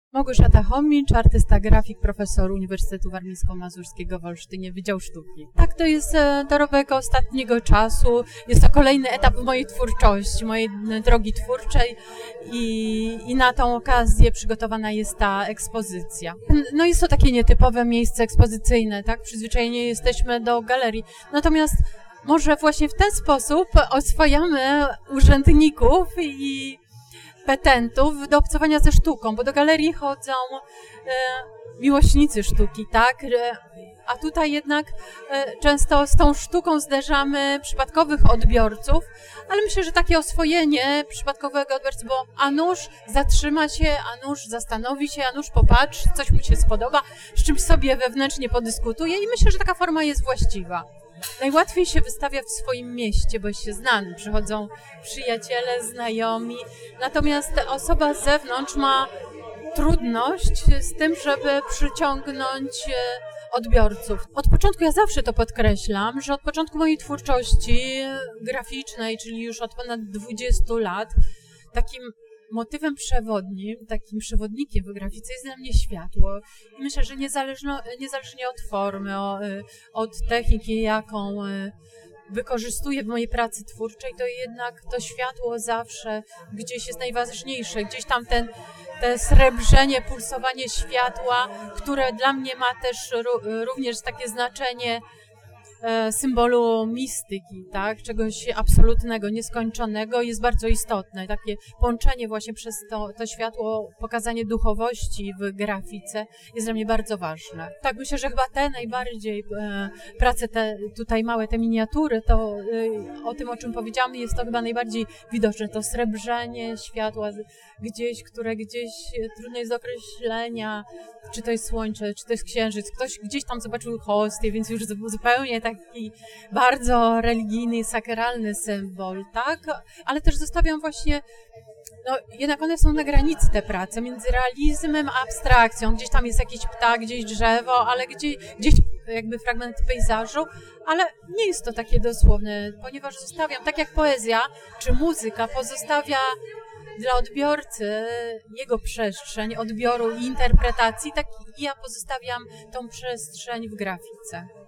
Małgorzata Chomicz, artysta, grafik, profesor Uniwersytetu Warmińsko-Mazurskiego w Olsztynie, Wydział Sztuki. Tak, to jest dorobek ostatniego czasu. Jest to kolejny etap mojej twórczości, mojej drogi twórczej i na tą okazję przygotowana jest ta ekspozycja. No jest to takie nietypowe miejsce ekspozycyjne, tak? Przyzwyczajeni jesteśmy do galerii. Natomiast może właśnie w ten sposób oswajamy urzędników i petentów do obcowania ze sztuką, bo do galerii chodzą miłośnicy sztuki, tak? A tutaj jednak często z tą sztuką zderzamy przypadkowych odbiorców, ale myślę, że takie oswojenie przypadkowego odbiorcy, bo a nuż zatrzyma się, a nuż zastanowi się, a nuż popatrzy, coś mu się spodoba, z czymś sobie wewnętrznie podyskutuje i myślę, że taka forma jest właściwa. Najłatwiej się wystawia w swoim mieście, bo jest się znanym, przychodzą przyjaciele, znajomi, natomiast osoba z zewnątrz ma trudność z tym, żeby przyciągnąć odbiorców. Od początku ja zawsze to podkreślam, że od początku mojej twórczości graficznej, czyli już od ponad 20 lat, takim motywem przewodnim, takim przewodnikiem w grafice jest dla mnie światło. I myślę, że niezależnie od formy, od techniki, jaką wykorzystuję w mojej pracy twórczej, to jednak to światło zawsze gdzieś jest najważniejsze. Gdzieś tam te srebrzenie, pulsowanie światła, które dla mnie ma też również takie znaczenie symbolu mistyki, tak? Czegoś absolutnego, nieskończonego jest bardzo istotne. Takie połączenie właśnie przez to światło, pokazanie duchowości w grafice jest dla mnie bardzo ważne. Tak, myślę, że chyba te najbardziej prace tutaj małe, te miniatury, to o tym, o czym powiedziałam, jest to chyba najbardziej widoczne. To srebrzenie światła gdzieś, które gdzieś trudno jest do określenia, czy to jest słońce, czy to jest księżyc. Ktoś gdzieś tam zobaczył hostię, więc już zupełnie taki bardzo religijny, sakralny symbol, tak? Ale też zostawiam właśnie, no jednak one są na granicy, te prace, między realizmem a abstrakcją. Gdzieś tam jest jakiś ptak, gdzieś drzewo, ale gdzieś jakby fragment pejzażu, ale nie jest to takie dosłowne, ponieważ zostawiam, tak jak poezja czy muzyka pozostawia dla odbiorcy jego przestrzeń odbioru i interpretacji, tak i ja pozostawiam tą przestrzeń w grafice.